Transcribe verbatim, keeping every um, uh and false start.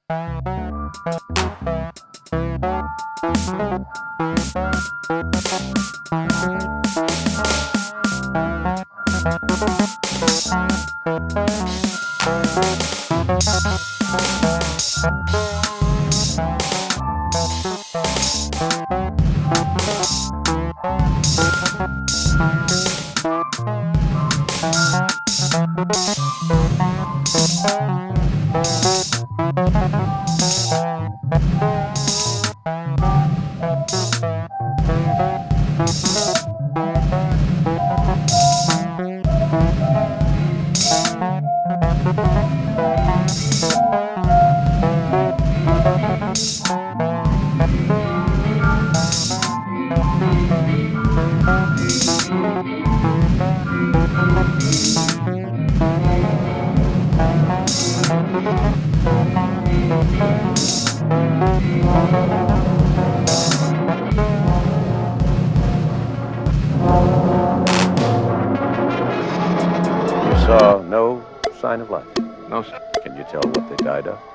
You saw no sign of life? No, sir. Can you tell what they died of?